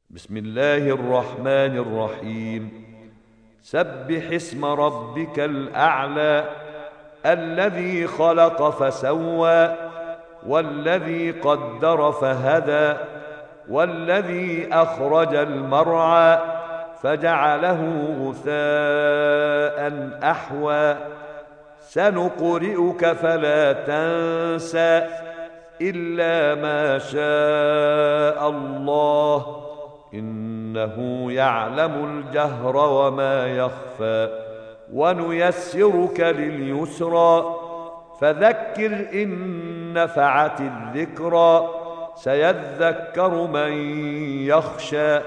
بسم الله الرحمن الرحيم. سبح اسم ربك الأعلى الذي خلق فسوى والذي قدر فهدى والذي أخرج المرعى فجعله غثاء أحوى سنقرئك فلا تنسى إلا ما شاء الله إنه يعلم الجهر وما يخفى ونيسرك لليسرى فذكر إن نفعت الذكرى سيذكر من يخشى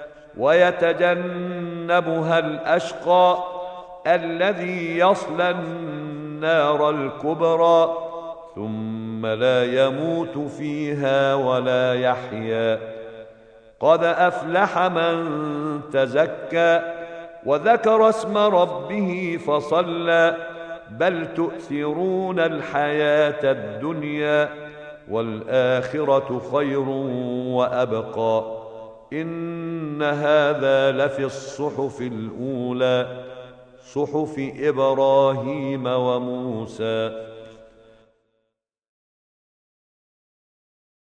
ويتجنبها الأشقى الذي يصلى النار الكبرى ثم لا يموت فيها ولا يحيا قد أفلح من تزكى وذكر اسم ربه فصلى بل تؤثرون الحياة الدنيا والآخرة خير وأبقى إن هذا لفي الصحف الأولى صحف إبراهيم وموسى.